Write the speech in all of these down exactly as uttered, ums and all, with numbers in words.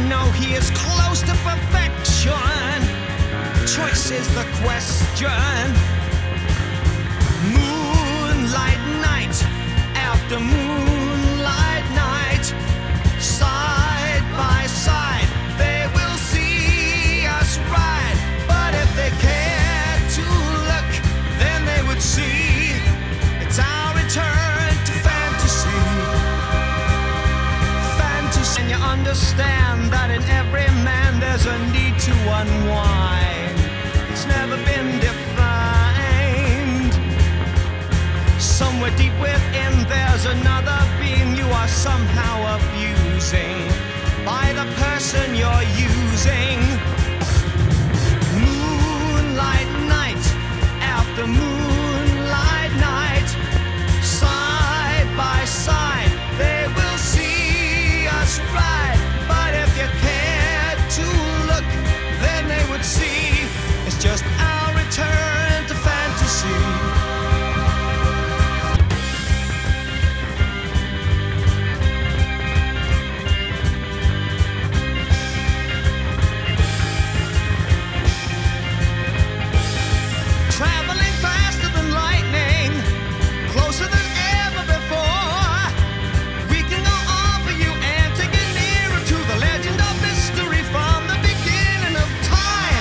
know he is close to perfection. Choice is the question. Moonlight night after moonlight night, side by side they will see us ride. But if they cared to look, then they would see it's our return to fantasy. Fantasy. And you understand that in every man there's a need to unwind. It's never been defined. Somewhere deep within there's another being you are somehow abusing by the person you're using. Moonlight night after moonlight night, side by side they will see us ride. But if you cared to look, then they would see it's just our return to fantasy. Traveling faster than lightning, closer than ever before. We can go on for you and take it nearer to the legend of mystery from the beginning of time.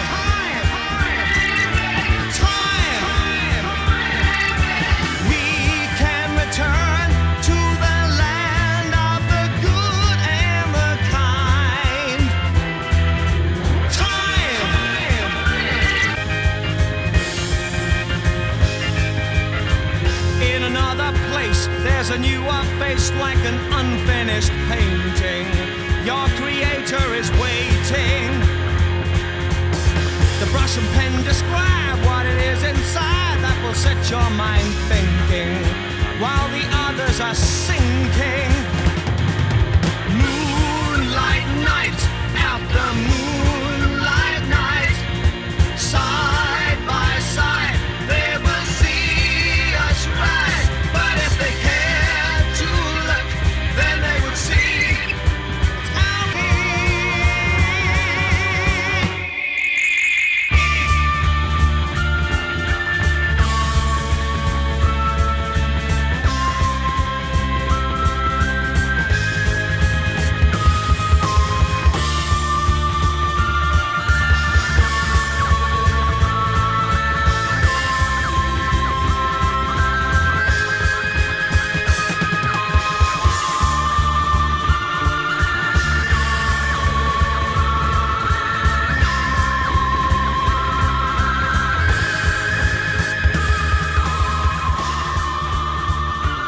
Time. We can return to the land of the good and the kind. Time. In another place, there's a newer face like an unfinished painting. Your creator is waiting. The brush and pen describe what it is inside that will set your mind thinking, while the others are singing.